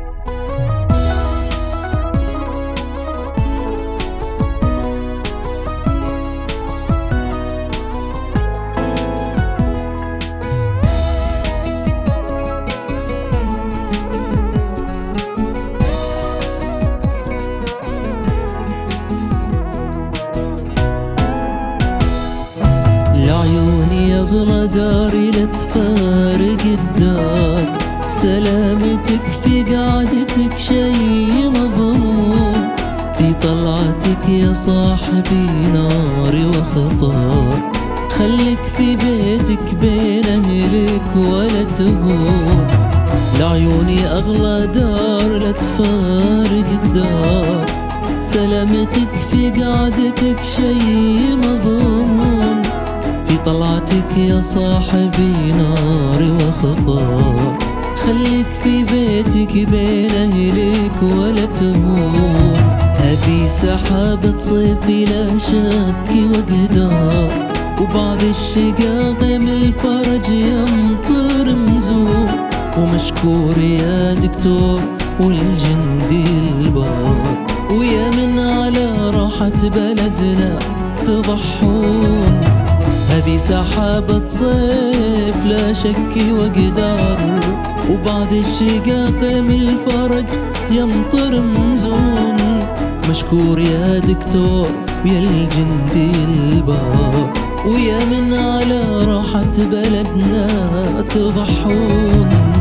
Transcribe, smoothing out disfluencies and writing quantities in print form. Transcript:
لعيوني أغلى داري لا تفارق الدار، سلامتك في قعدتك شي مضمون، في طلعتك يا صاحبي ناري وخطر، خليك في بيتك بين أهلك ولا تهون. لعيوني أغلى دار لا تفارق الدار، سلامتك في قعدتك شي مضمون، في طلعتك يا صاحبي ناري وخطر، خليك في بيتك بين أهلك ولا تهون. هذي سحابة صيف لا شك وقدار، وبعد الشقاق من الفرج يمطر مزور، ومشكور يا دكتور والجندي البار، ويا من على راحة بلدنا تضحون. هذي سحابة صيف لا شك وقدار، وبعد الشقاق من الفرج يمطر مزون، مشكور يا دكتور ويا الجندي البار، ويا من على راحة بلدنا تضحون.